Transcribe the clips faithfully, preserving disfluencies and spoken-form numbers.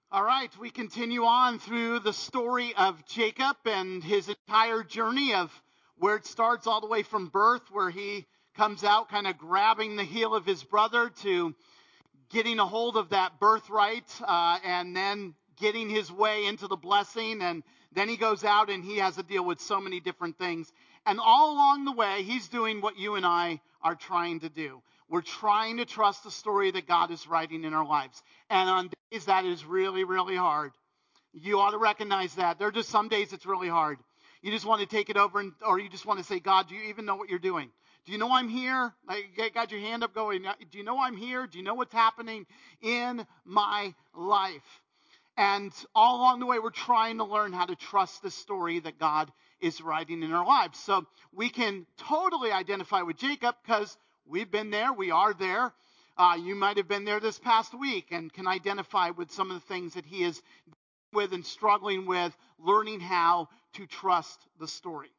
All right, we continue on through the story of Jacob and his entire journey of where it starts all the way from birth, where he comes out kind of grabbing the heel of his brother, to getting a hold of that birthright, uh, and then getting his way into the blessing. And then he goes out and he has to deal with so many different things. And all along the way, he's doing what you and I are trying to do. We're trying to trust the story that God is writing in our lives. And on days that is really, really hard. You ought to recognize that. There are just some days it's really hard. You just want to take it over, and, or you just want to say, God, do you even know what you're doing? Do you know I'm here? Like, you got your hand up going, do you know I'm here? Do you know what's happening in my life? And all along the way, we're trying to learn how to trust the story that God is writing in our lives. So we can totally identify with Jacob because we've been there. We are there. Uh, you might have been there this past week and can identify with some of the things that he is with and struggling with, learning how to trust the story.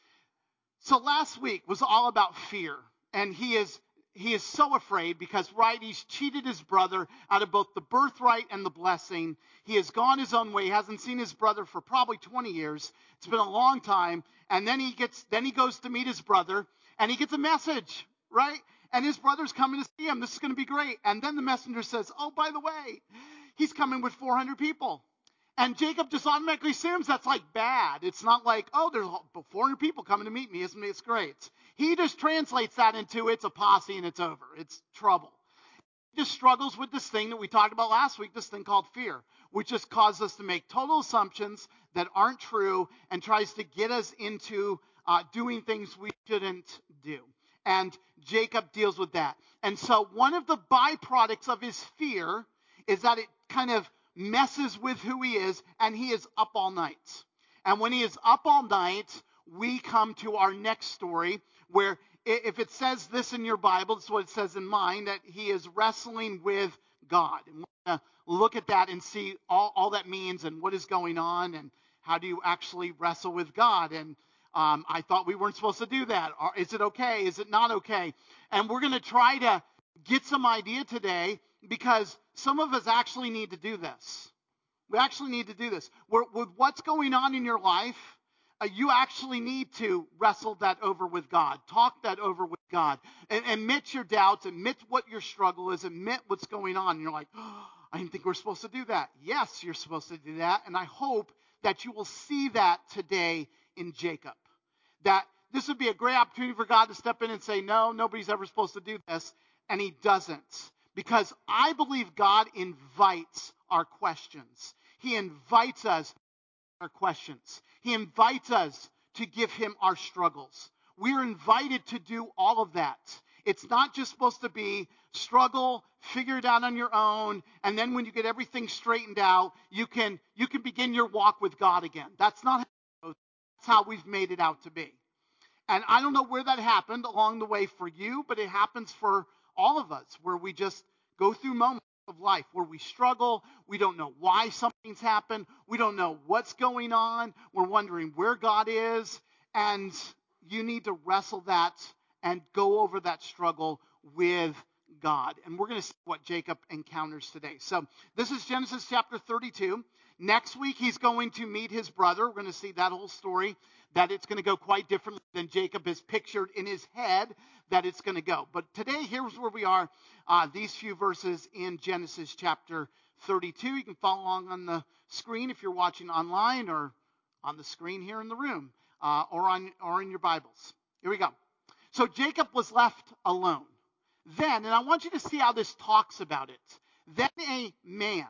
So last week was all about fear, and he is he is so afraid because, right, he's cheated his brother out of both the birthright and the blessing. He has gone his own way. He hasn't seen his brother for probably twenty years. It's been a long time. And then he gets then he goes to meet his brother, and he gets a message, right? And his brother's coming to see him. This is going to be great. And then the messenger says, oh, by the way, he's coming with four hundred people. And Jacob just automatically assumes that's like bad. It's not like, oh, there's four hundred people coming to meet me. Isn't it? It's great. He just translates that into it's a posse and it's over. It's trouble. He just struggles with this thing that we talked about last week, this thing called fear, which just causes us to make total assumptions that aren't true and tries to get us into uh, doing things we shouldn't do. And Jacob deals with that. And so one of the byproducts of his fear is that it kind of messes with who he is, and he is up all night. And when he is up all night, we come to our next story where if it says this in your Bible, it's what it says in mine, that he is wrestling with God. And we're going to look at that and see all, all that means and what is going on and how do you actually wrestle with God. And um, I thought we weren't supposed to do that. Or is it okay? Is it not okay? And we're going to try to get some idea today, because some of us actually need to do this. We actually need to do this. We're, with what's going on in your life, uh, you actually need to wrestle that over with God. Talk that over with God. And admit your doubts. Admit what your struggle is. Admit what's going on. And you're like, oh, I didn't think we're supposed to do that. Yes, you're supposed to do that. And I hope that you will see that today in Jacob. That this would be a great opportunity for God to step in and say, no, nobody's ever supposed to do this. And he doesn't. Because I believe God invites our questions. He invites us our questions. He invites us to give him our struggles. We're invited to do all of that. It's not just supposed to be struggle, figure it out on your own, and then when you get everything straightened out, you can you can begin your walk with God again. That's not how, that's how we've made it out to be. And I don't know where that happened along the way for you, but it happens for all of us, where we just go through moments of life where we struggle. We don't know why something's happened. We don't know what's going on. We're wondering where God is. And you need to wrestle that and go over that struggle with God. And we're going to see what Jacob encounters today. So this is Genesis chapter thirty-two. Next week, he's going to meet his brother. We're going to see that whole story, that it's going to go quite differently than Jacob has pictured in his head that it's going to go. But today, here's where we are, uh, these few verses in Genesis chapter thirty-two. You can follow along on the screen if you're watching online, or on the screen here in the room, uh, or on or in your Bibles. Here we go. So Jacob was left alone. Then, and I want you to see how this talks about it, then a man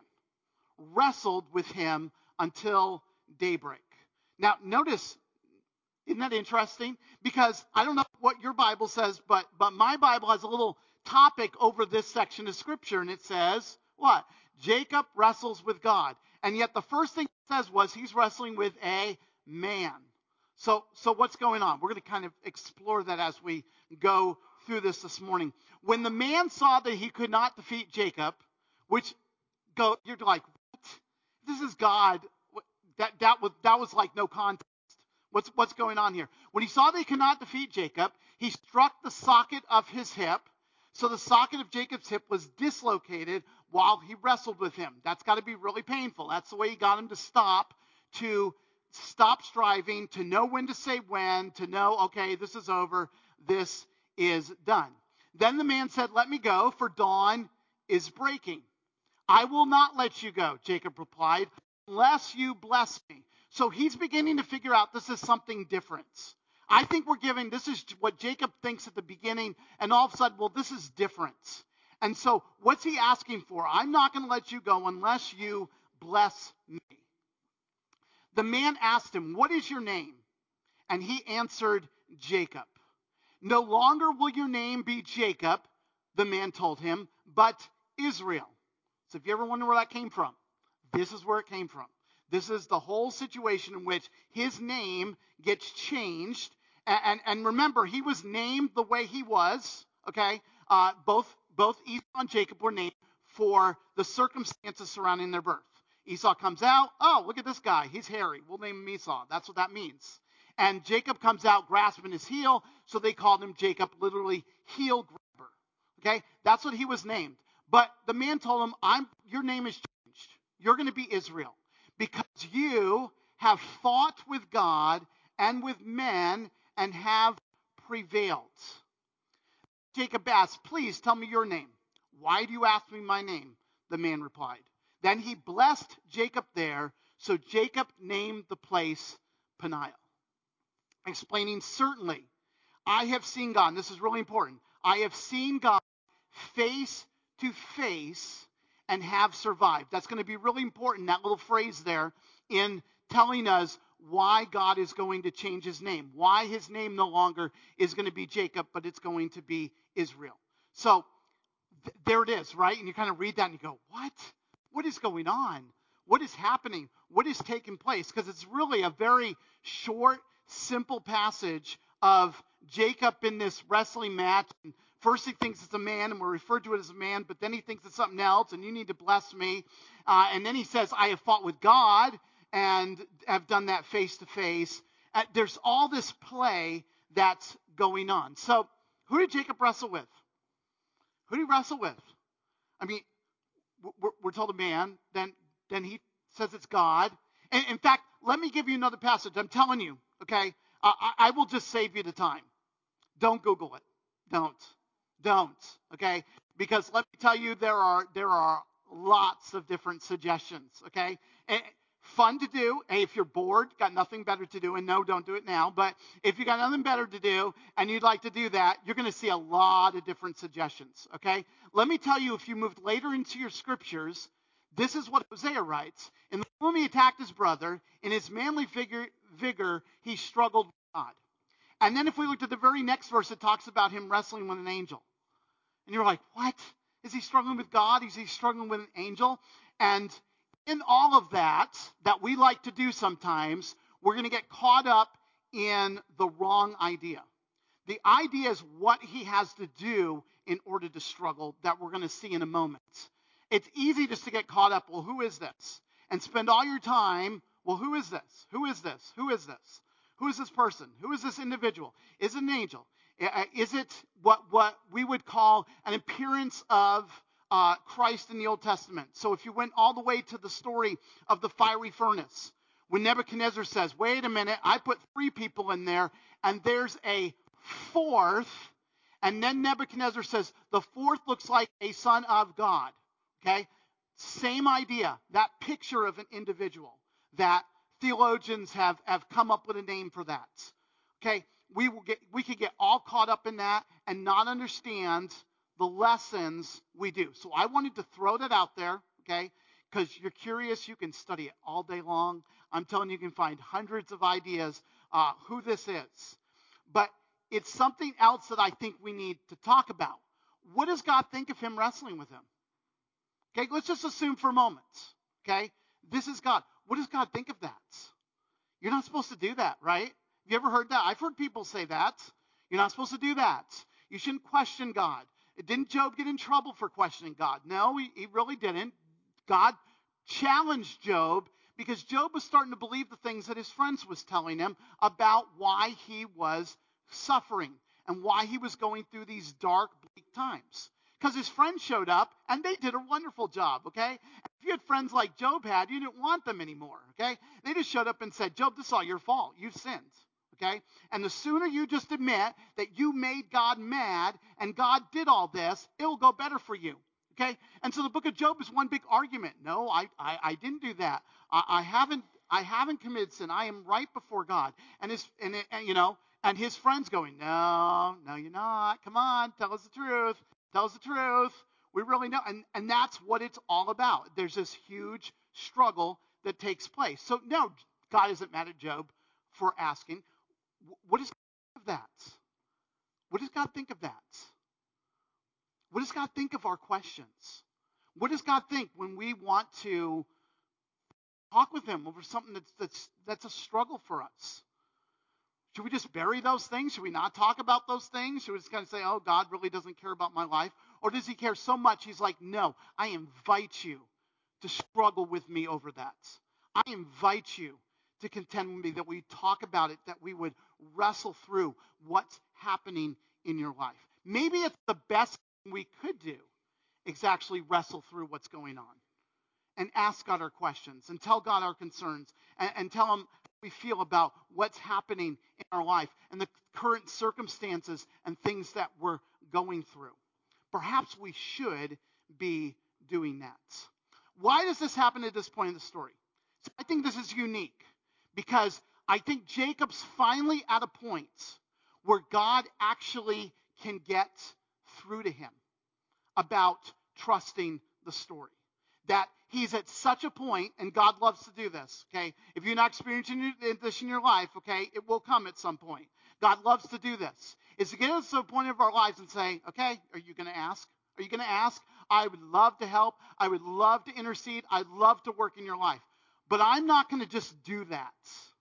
wrestled with him until daybreak. Now, notice, isn't that interesting? Because I don't know what your Bible says, but, but my Bible has a little topic over this section of Scripture, and it says, what? Jacob wrestles with God. And yet the first thing it says was he's wrestling with a man. So, so what's going on? We're going to kind of explore that as we go through this this morning. When the man saw that he could not defeat Jacob, which go, you're like, what? This is God. That that was that was like no contest. What's what's going on here? When he saw that he could not defeat Jacob, he struck the socket of his hip, So the socket of Jacob's hip was dislocated while he wrestled with him. That's got to be really painful. That's the way he got him to stop, to stop striving, to know when to say when, to know, okay, this is over, this is done. Then the man said, let me go, for dawn is breaking. I will not let you go, Jacob replied, unless you bless me. So he's beginning to figure out this is something different. I think we're giving, this is what Jacob thinks at the beginning, and all of a sudden, well, this is different. And so what's he asking for? I'm not going to let you go unless you bless me. The man asked him, what is your name? And he answered, Jacob. No longer will your name be Jacob, the man told him, but Israel. So if you ever wonder where that came from, this is where it came from. This is the whole situation in which his name gets changed. And, and, and remember, he was named the way he was, okay? Uh, both, both Esau and Jacob were named for the circumstances surrounding their birth. Esau comes out, oh, look at this guy, he's hairy. We'll name him Esau. That's what that means. And Jacob comes out grasping his heel, so they called him Jacob, literally heel grabber. Okay? That's what he was named. But the man told him, I'm, your name is changed. You're going to be Israel because you have fought with God and with men and have prevailed. Jacob asked, please tell me your name. Why do you ask me my name? The man replied. Then he blessed Jacob there, so Jacob named the place Peniel, explaining, certainly, I have seen God, and this is really important, I have seen God face to face and have survived. That's going to be really important, that little phrase there, in telling us why God is going to change his name, why his name no longer is going to be Jacob, but it's going to be Israel. So th- there it is, right? And you kind of read that and you go, what? What is going on? What is happening? What is taking place? Because it's really a very short, simple passage of Jacob in this wrestling match. And first he thinks it's a man, and we're referred to it as a man, but then he thinks it's something else, and you need to bless me. Uh, and then he says, I have fought with God and have done that face to face. There's all this play that's going on. So who did Jacob wrestle with? Who did he wrestle with? I mean, we're, we're told a man, then, then he says it's God. And in fact, let me give you another passage. I'm telling you, okay? Uh, I, I will just save you the time. Don't Google it. Don't. Don't. Okay? Because let me tell you, there are there are lots of different suggestions. Okay? And fun to do. Hey, if you're bored, got nothing better to do, and no, don't do it now. But if you got nothing better to do and you'd like to do that, you're going to see a lot of different suggestions. Okay? Let me tell you, if you moved later into your scriptures, this is what Hosea writes. In the womb he attacked his brother. In his manly figure, vigor, he struggled with God. And then if we looked at the very next verse, it talks about him wrestling with an angel. And you're like, what? Is he struggling with God? Is he struggling with an angel? And in all of that, that we like to do sometimes, we're going to get caught up in the wrong idea. The idea is what he has to do in order to struggle, that we're going to see in a moment. It's easy just to get caught up, well, who is this? And spend all your time, well, who is this? Who is this? Who is this? Who is this person? Who is this individual? Is it an angel? Is it what, what we would call an appearance of uh, Christ in the Old Testament? So if you went all the way to the story of the fiery furnace, when Nebuchadnezzar says, wait a minute, I put three people in there, and there's a fourth, and then Nebuchadnezzar says, the fourth looks like a son of God. Okay? Same idea, that picture of an individual that theologians have, have come up with a name for that. Okay, we will get we could get all caught up in that and not understand the lessons we do. So I wanted to throw that out there, okay? Because you're curious, you can study it all day long. I'm telling you, you can find hundreds of ideas uh, who this is. But it's something else that I think we need to talk about. What does God think of him wrestling with him? Okay, let's just assume for a moment. Okay, this is God. What does God think of that? You're not supposed to do that, right? Have you ever heard that? I've heard people say that. You're not supposed to do that. You shouldn't question God. Didn't Job get in trouble for questioning God? No, he, he really didn't. God challenged Job because Job was starting to believe the things that his friends was telling him about why he was suffering and why he was going through these dark, bleak times. Because his friends showed up, and they did a wonderful job, okay? If you had friends like Job had, you didn't want them anymore, okay? They just showed up and said, Job, this is all your fault. You've sinned, okay? And the sooner you just admit that you made God mad and God did all this, it will go better for you, okay? And so the book of Job is one big argument. No, I, I, I didn't do that. I, I haven't I haven't committed sin. I am right before God. And his and, it, and you know, and his friends going, no, no, you're not. Come on, tell us the truth. Tell us the truth. We really know. And, and that's what it's all about. There's this huge struggle that takes place. So no, God isn't mad at Job for asking. What does God think of that? What does God think of that? What does God think of our questions? What does God think when we want to talk with him over something that's that's that's a struggle for us? Should we just bury those things? Should we not talk about those things? Should we just kind of say, oh, God really doesn't care about my life? Or does he care so much he's like, no, I invite you to struggle with me over that. I invite you to contend with me, that we talk about it, that we would wrestle through what's happening in your life. Maybe it's the best thing we could do is actually wrestle through what's going on and ask God our questions and tell God our concerns and, and tell him we feel about what's happening in our life and the current circumstances and things that we're going through. Perhaps we should be doing that. Why does this happen at this point in the story? So I think this is unique because I think Jacob's finally at a point where God actually can get through to him about trusting the story. That he's at such a point, and God loves to do this, okay? If you're not experiencing this in your life, okay, it will come at some point. God loves to do this. Is to get us to a point of our lives and say, okay, are you going to ask? Are you going to ask? I would love to help. I would love to intercede. I'd love to work in your life. But I'm not going to just do that.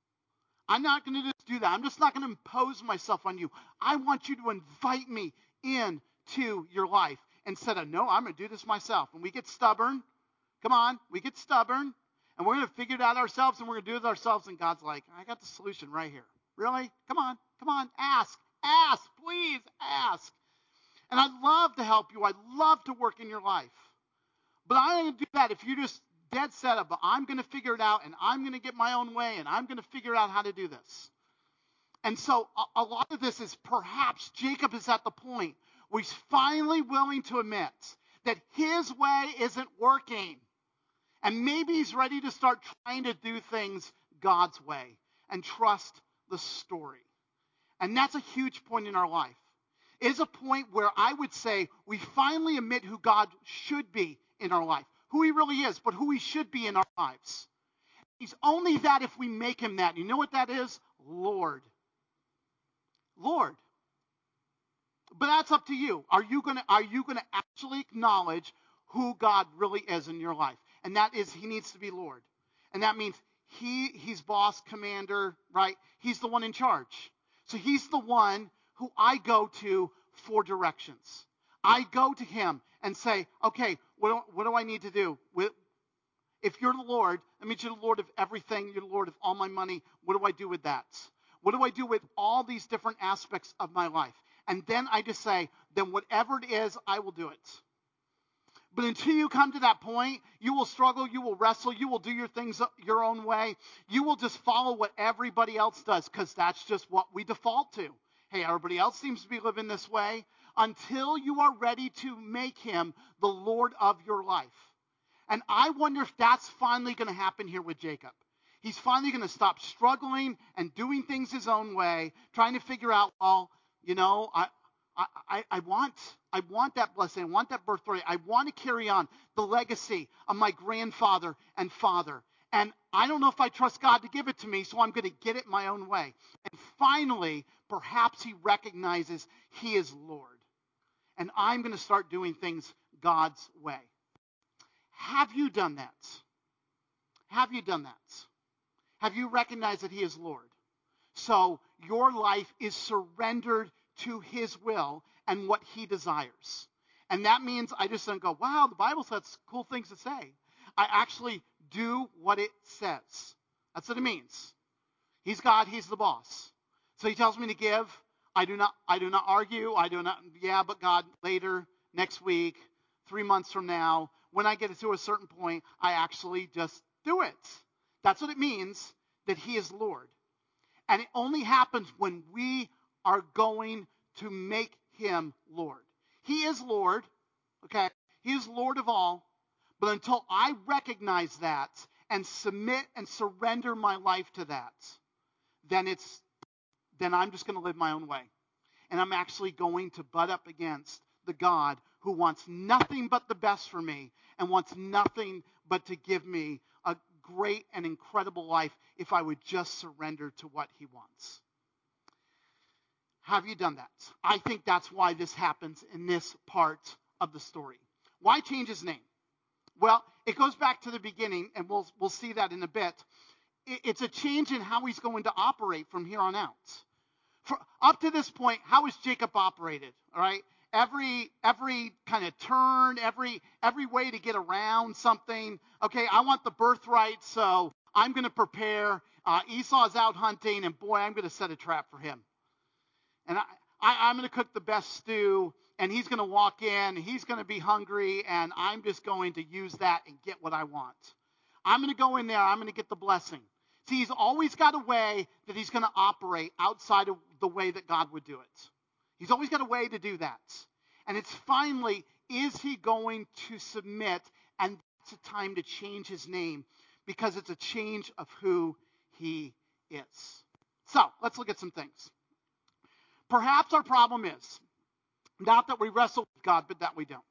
I'm not going to just do that. I'm just not going to impose myself on you. I want you to invite me into your life instead of, no, I'm going to do this myself. And we get stubborn. Come on, we get stubborn, and we're going to figure it out ourselves, and we're going to do it ourselves, and God's like, I got the solution right here. Really? Come on, come on, ask, ask, please ask. And I'd love to help you. I'd love to work in your life. But I'm going to do that if you're just dead set up, but I'm going to figure it out, and I'm going to get my own way, and I'm going to figure out how to do this. And so a, a lot of this is perhaps Jacob is at the point where he's finally willing to admit that his way isn't working. And maybe he's ready to start trying to do things God's way and trust the story. And that's a huge point in our life. It's a point where I would say we finally admit who God should be in our life, who he really is, but who he should be in our lives. He's only that if we make him that. You know what that is? Lord. Lord. But that's up to you. Are you gonna are you gonna actually acknowledge who God really is in your life? And that is, he needs to be Lord. And that means he he's boss, commander, right? He's the one in charge. So he's the one who I go to for directions. I go to him and say, okay, what do, what do I need to do? If you're the Lord, that means you're the Lord of everything. You're the Lord of all my money. What do I do with that? What do I do with all these different aspects of my life? And then I just say, then whatever it is, I will do it. But until you come to that point, you will struggle, you will wrestle, you will do your things your own way. You will just follow what everybody else does because that's just what we default to. Hey, everybody else seems to be living this way until you are ready to make him the Lord of your life. And I wonder if that's finally going to happen here with Jacob. He's finally going to stop struggling and doing things his own way, trying to figure out, well, you know, I, I, I want I want that blessing. I want that birthright. I want to carry on the legacy of my grandfather and father. And I don't know if I trust God to give it to me, so I'm going to get it my own way. And finally, perhaps he recognizes he is Lord. And I'm going to start doing things God's way. Have you done that? Have you done that? Have you recognized that he is Lord? So your life is surrendered to his will and what he desires. And that means I just don't go, wow, the Bible says cool things to say. I actually do what it says. That's what it means. He's God, he's the boss. So he tells me to give, I do not I do not argue. I do not, yeah, but God, later, next week, three months from now, when I get to a certain point, I actually just do it. That's what it means that he is Lord. And it only happens when we are going to make him Lord. He is Lord, okay? He is Lord of all. But until I recognize that and submit and surrender my life to that, then it's then I'm just going to live my own way. And I'm actually going to butt up against the God who wants nothing but the best for me and wants nothing but to give me a great and incredible life if I would just surrender to what he wants. Have you done that? I think that's why this happens in this part of the story. Why change his name? Well, it goes back to the beginning, and we'll we'll see that in a bit. It's a change in how he's going to operate from here on out. For, up to this point, how has Jacob operated? All right, every every kind of turn, every every way to get around something. Okay, I want the birthright, so I'm going to prepare. Uh, Esau's out hunting, and boy, I'm going to set a trap for him. And I, I, I'm going to cook the best stew, and he's going to walk in, he's going to be hungry, and I'm just going to use that and get what I want. I'm going to go in there, I'm going to get the blessing. See, he's always got a way that he's going to operate outside of the way that God would do it. He's always got a way to do that. And it's finally, is he going to submit? And it's a time to change his name because it's a change of who he is. So let's look at some things. Perhaps our problem is not that we wrestle with God, but that we don't.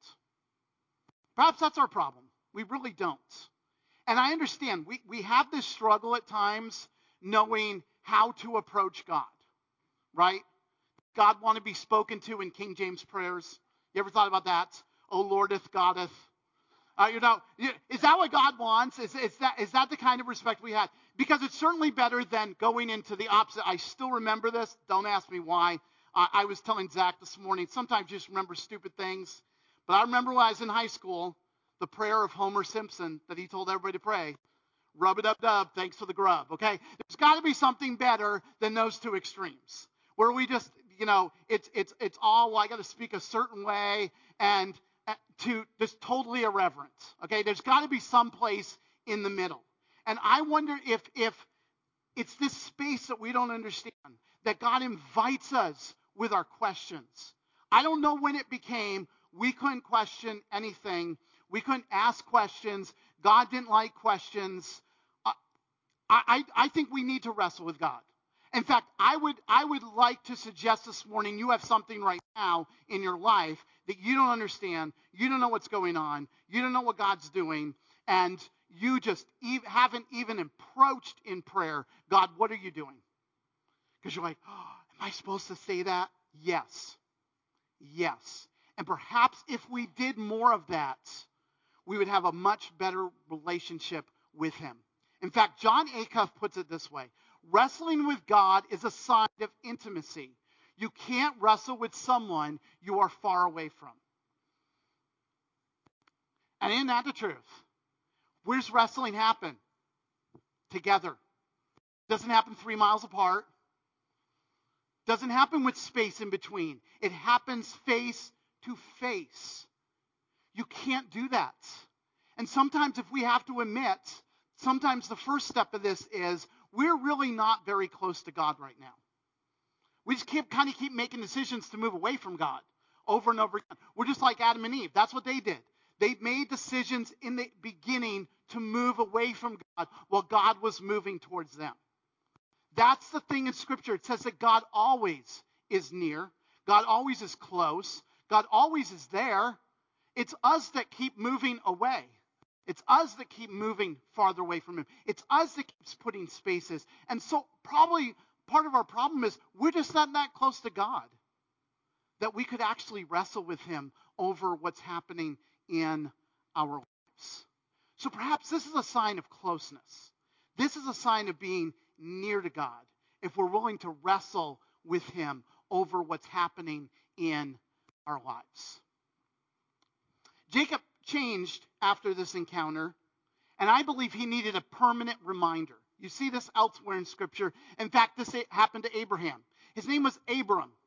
Perhaps that's our problem. We really don't. And I understand we, we have this struggle at times knowing how to approach God, right? God want to be spoken to in King James prayers. You ever thought about that? Oh, Lordeth, Goddeth. Uh, you know, is that what God wants? Is, is that is that the kind of respect we had? Because it's certainly better than going into the opposite. I still remember this. Don't ask me why. Uh, I was telling Zach this morning, sometimes you just remember stupid things. But I remember when I was in high school, the prayer of Homer Simpson that he told everybody to pray. Rub it up, dub, thanks for the grub, okay? There's got to be something better than those two extremes, where we just, you know, it's it's it's all, well, I got to speak a certain way, and to just totally irreverent, okay? There's got to be some place in the middle. And I wonder if if it's this space that we don't understand, that God invites us with our questions. I don't know when it became we couldn't question anything. We couldn't ask questions. God didn't like questions. Uh, I, I, I think we need to wrestle with God. In fact, I would I would like to suggest this morning you have something right now in your life that you don't understand. You don't know what's going on. You don't know what God's doing. And you just ev- haven't even approached in prayer, God, what are you doing? Because you're like, oh, am I supposed to say that? Yes. Yes. And perhaps if we did more of that, we would have a much better relationship with him. In fact, John Acuff puts it this way. Wrestling with God is a sign of intimacy. You can't wrestle with someone you are far away from. And isn't that the truth? Where's wrestling happen? Together. Doesn't happen three miles apart. Doesn't happen with space in between. It happens face to face. You can't do that. And sometimes if we have to admit, sometimes the first step of this is we're really not very close to God right now. We just keep, kind of keep making decisions to move away from God over and over again. We're just like Adam and Eve. That's what they did. They made decisions in the beginning to move away from God while God was moving towards them. That's the thing in Scripture. It says that God always is near. God always is close. God always is there. It's us that keep moving away. It's us that keep moving farther away from him. It's us that keeps putting spaces. And so probably part of our problem is we're just not that close to God that we could actually wrestle with him over what's happening in our lives. So perhaps this is a sign of closeness. This is a sign of being near to God if we're willing to wrestle with him over what's happening in our lives. Jacob changed after this encounter, and I believe he needed a permanent reminder. You see this elsewhere in Scripture. In fact, this happened to Abraham. His name was Abram.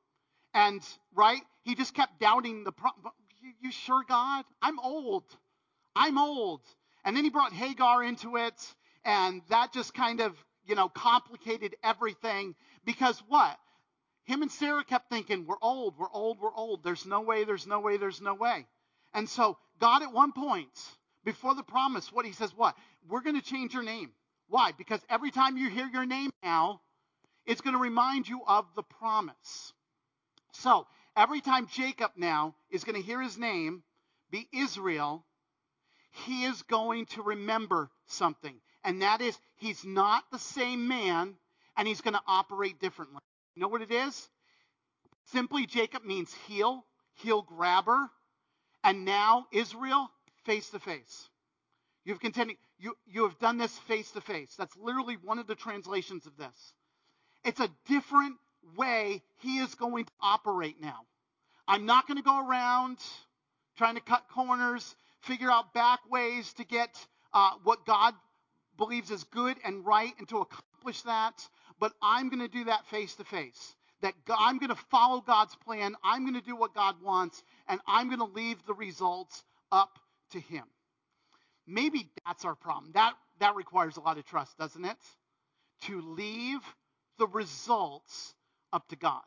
And, right, he just kept doubting the pro- you, you sure, God? I'm old. I'm old. And then he brought Hagar into it, and that just kind of, you know, complicated everything. Because what? Him and Sarah kept thinking, we're old, we're old, we're old. There's no way, there's no way, there's no way. And so God at one point, before the promise, what he says, what? We're going to change your name. Why? Because every time you hear your name now, it's going to remind you of the promise. So every time Jacob now is going to hear his name be Israel, he is going to remember something. And that is, he's not the same man, and he's going to operate differently. You know what it is? Simply, Jacob means heel, heel grabber. And now Israel, face to face. You've continued, you, you have done this face to face. That's literally one of the translations of this. It's a different way he is going to operate now. I'm not going to go around trying to cut corners, figure out back ways to get uh, what God believes is good and right and to accomplish that. But I'm going to do that face to face. That God, I'm going to follow God's plan. I'm going to do what God wants, and I'm going to leave the results up to him. Maybe that's our problem. That that requires a lot of trust, doesn't it? To leave the results up to God.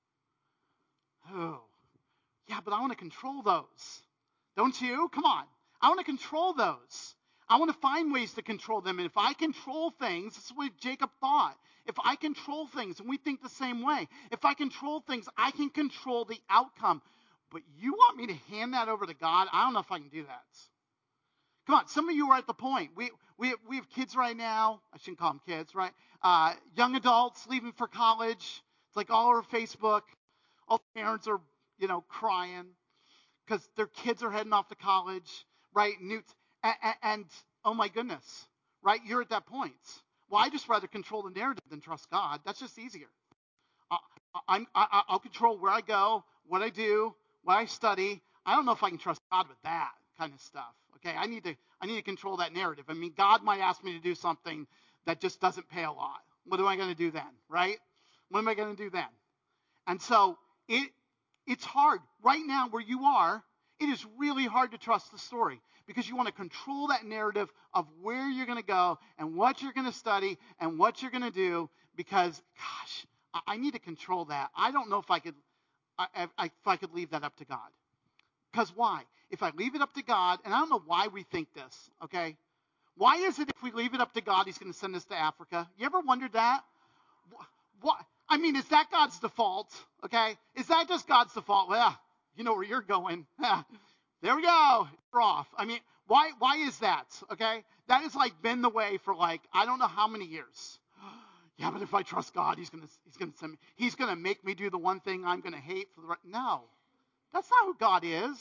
Oh, yeah, but I want to control those. Don't you? Come on. I want to control those. I want to find ways to control them. And if I control things, this is what Jacob thought. If I control things, and we think the same way, if I control things, I can control the outcome. But you want me to hand that over to God? I don't know if I can do that. Come on, some of you are at the point. We we we have kids right now. I shouldn't call them kids, right? Uh, young adults leaving for college. It's like all over Facebook. All the parents are, you know, crying because their kids are heading off to college, right? New, and, and oh my goodness, right? You're at that point. Well, I just rather control the narrative than trust God. That's just easier. I, I'm, I, I'll control where I go, what I do, what I study. I don't know if I can trust God with that kind of stuff. Okay, I need to I need to control that narrative. I mean, God might ask me to do something that just doesn't pay a lot. What am I going to do then, right? What am I going to do then? And so it it's hard right now where you are. It is really hard to trust the story because you want to control that narrative of where you're going to go and what you're going to study and what you're going to do because, gosh, I, I need to control that. I don't know if I could I, I, if I could leave that up to God. Because why? If I leave it up to God, and I don't know why we think this, okay? Why is it if we leave it up to God, he's going to send us to Africa? You ever wondered that? What? I mean, is that God's default, okay? Is that just God's default? Well, you know where you're going. There we go. You're off. I mean, why why is that, okay? That has, like, been the way for, like, I don't know how many years. Yeah, but if I trust God, he's going to he's going to send me. He's going to make me do the one thing I'm going to hate for the rest. No. That's not who God is.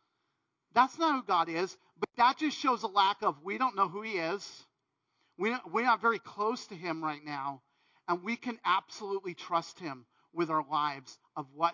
That's not who God is. But that just shows a lack of, we don't know who he is. We don't, we're not very close to him right now. And we can absolutely trust him with our lives of what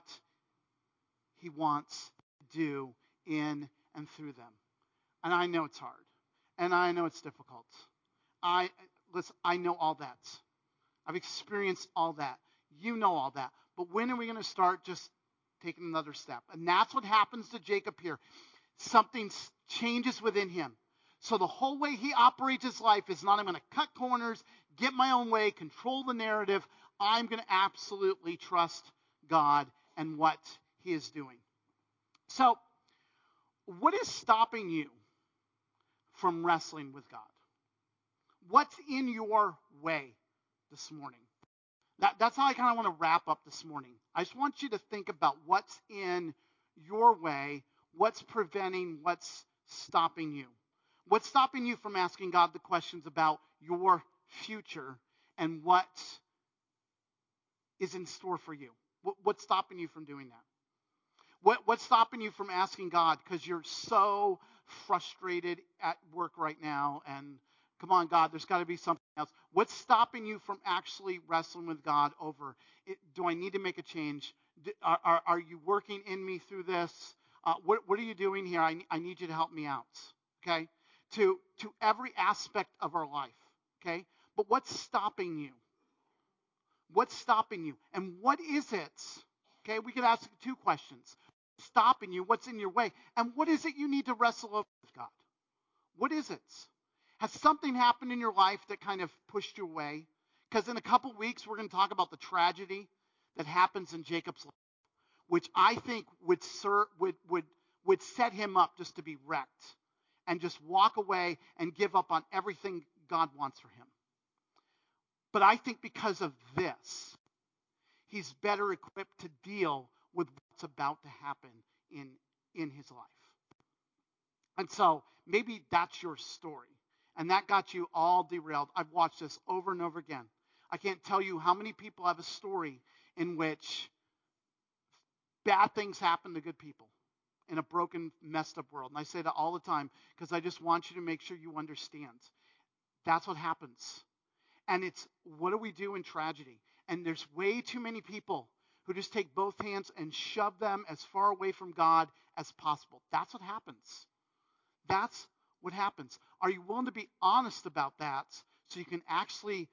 he wants to do in and through them. And I know it's hard. And I know it's difficult. I listen, I know all that. I've experienced all that. You know all that. But when are we going to start just taking another step? And that's what happens to Jacob here. Something changes within him. So the whole way he operates his life is not, I'm going to cut corners, get my own way, control the narrative. I'm going to absolutely trust God and what he is doing. So what is stopping you from wrestling with God? What's in your way this morning? That, that's how I kind of want to wrap up this morning. I just want you to think about what's in your way, what's preventing, what's stopping you. What's stopping you from asking God the questions about your future and what is in store for you? What, what's stopping you from doing that? What, what's stopping you from asking God because you're so frustrated at work right now and come on, God, there's got to be something else. What's stopping you from actually wrestling with God over, it, do I need to make a change? Do, are, are, are you working in me through this? Uh, what, what are you doing here? I, I need you to help me out, okay? To, to every aspect of our life, okay? But what's stopping you? What's stopping you? And what is it Okay, we could ask two questions. What's stopping you? What's in your way? And what is it you need to wrestle over with God? What is it? Has something happened in your life that kind of pushed you away? Because in a couple weeks, we're going to talk about the tragedy that happens in Jacob's life, which I think would, ser- would, would, would set him up just to be wrecked and just walk away and give up on everything God wants for him. But I think because of this, he's better equipped to deal with what's about to happen in, in his life. And so maybe that's your story. And that got you all derailed. I've watched this over and over again. I can't tell you how many people have a story in which bad things happen to good people in a broken, messed up world. And I say that all the time because I just want you to make sure you understand. That's what happens. And it's, what do we do in tragedy? And there's way too many people who just take both hands and shove them as far away from God as possible. That's what happens. That's what happens. Are you willing to be honest about that so you can actually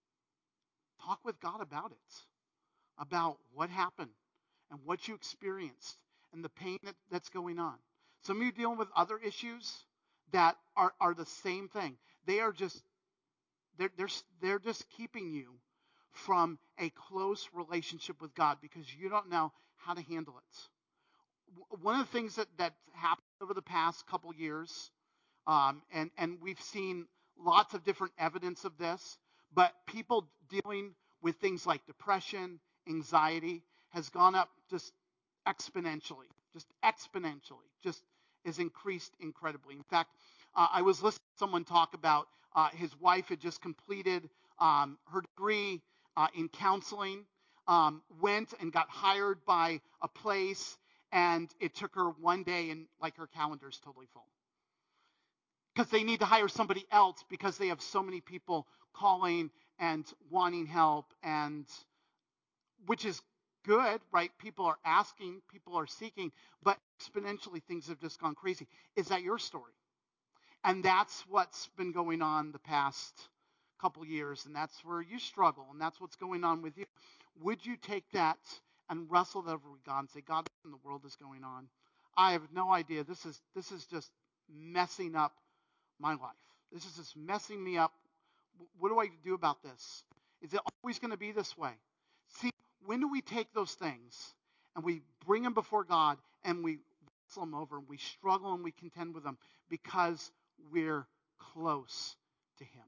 talk with God about it, about what happened and what you experienced and the pain that, that's going on? Some of you dealing with other issues that are, are the same thing. They are just, they're, they're, they're just keeping you from a close relationship with God because you don't know how to handle it. One of the things that, that happened over the past couple years, um, and, and we've seen lots of different evidence of this, but people dealing with things like depression, anxiety, has gone up just exponentially, just exponentially, just is increased incredibly. In fact, uh, I was listening to someone talk about uh, his wife had just completed um, her degree uh, in counseling, um, went and got hired by a place, and it took her one day and like her calendar's totally full. Because they need to hire somebody else because they have so many people calling and wanting help, and which is good, right? People are asking, people are seeking, but exponentially things have just gone crazy. Is that your story? And that's what's been going on the past couple years, and that's where you struggle, and that's what's going on with you. Would you take that and wrestle that over with God and say, God, what in the world is going on? I have no idea. This is this is just messing up my life. This is just messing me up. What do I do about this? Is it always going to be this way? See, when do we take those things and we bring them before God and we wrestle them over and we struggle and we contend with them because we're close to Him?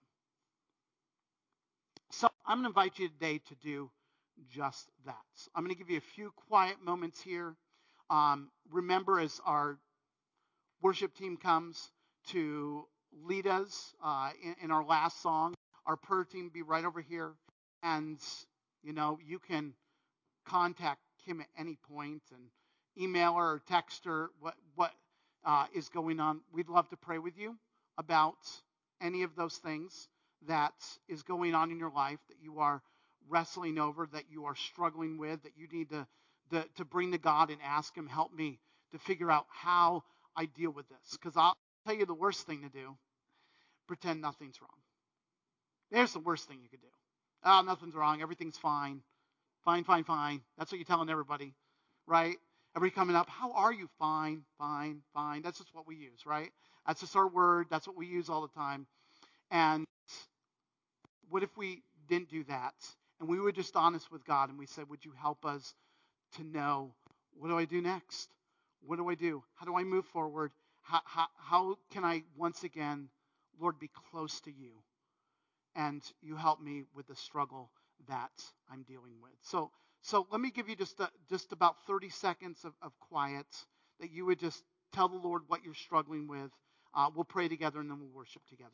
So I'm going to invite you today to do just that. I'm going to give you a few quiet moments here. Um, remember, as our worship team comes to lead us uh, in, in our last song, our prayer team will be right over here. And, you know, you can contact Kim at any point and email her or text her what, what uh, is going on. We'd love to pray with you about any of those things that is going on in your life that you are wrestling over, that you are struggling with, that you need to, to, to bring to God and ask Him, help me to figure out how I deal with this. Because I'll tell you the worst thing to do, pretend nothing's wrong. There's the worst thing you could do. Oh, nothing's wrong. Everything's fine. Fine, fine, fine. That's what you're telling everybody, right? Everybody coming up, how are you? Fine, fine, fine. That's just what we use, right? That's just our word. That's what we use all the time. And what if we didn't do that? And we were just honest with God and we said, would you help us to know, what do I do next? What do I do? How do I move forward? How, how, how can I once again, Lord, be close to you? And you help me with the struggle that I'm dealing with. So so let me give you just a, just about thirty seconds of, of quiet that you would just tell the Lord what you're struggling with. Uh, we'll pray together and then we'll worship together.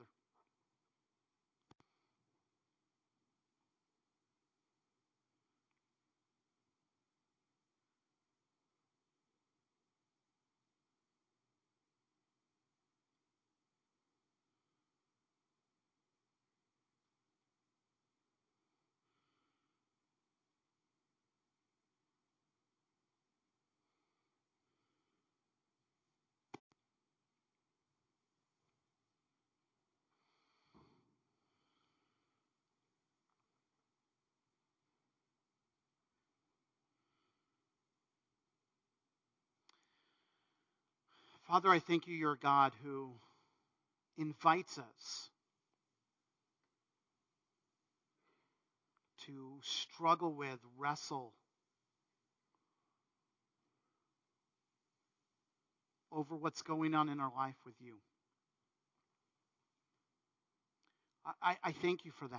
Father, I thank you, you're a God who invites us to struggle with, wrestle over what's going on in our life with you. I, I thank you for that.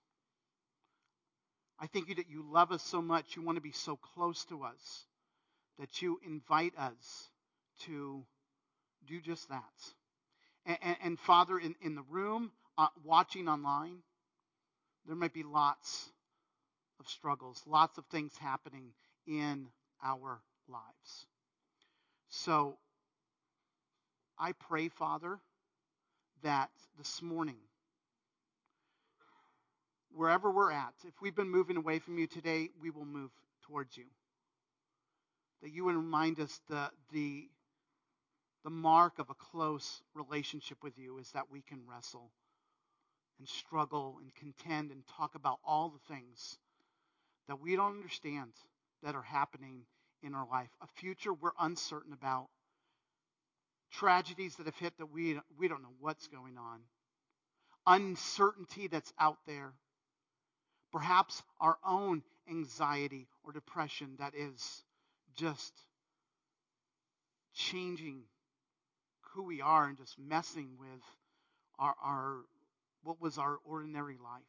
I thank you that you love us so much, you want to be so close to us, that you invite us to do just that. And, and, and Father, in, in the room, uh, watching online, there might be lots of struggles, lots of things happening in our lives. So I pray, Father, that this morning, wherever we're at, if we've been moving away from you today, we will move towards you. That you would remind us the, the, the mark of a close relationship with you is that we can wrestle and struggle and contend and talk about all the things that we don't understand that are happening in our life. A future we're uncertain about. Tragedies that have hit that we, we don't know what's going on. Uncertainty that's out there. Perhaps our own anxiety or depression that is just changing who we are and just messing with our, our what was our ordinary life.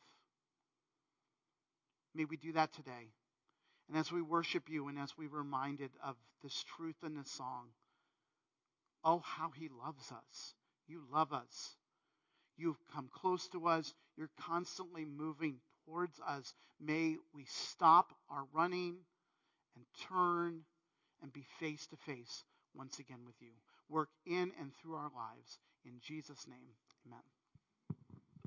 May we do that today. And as we worship you and as we're reminded of this truth in this song, oh, how he loves us. You love us. You've come close to us. You're constantly moving towards us. May we stop our running and turn and be face to face once again with you. Work in and through our lives. In Jesus' name, amen.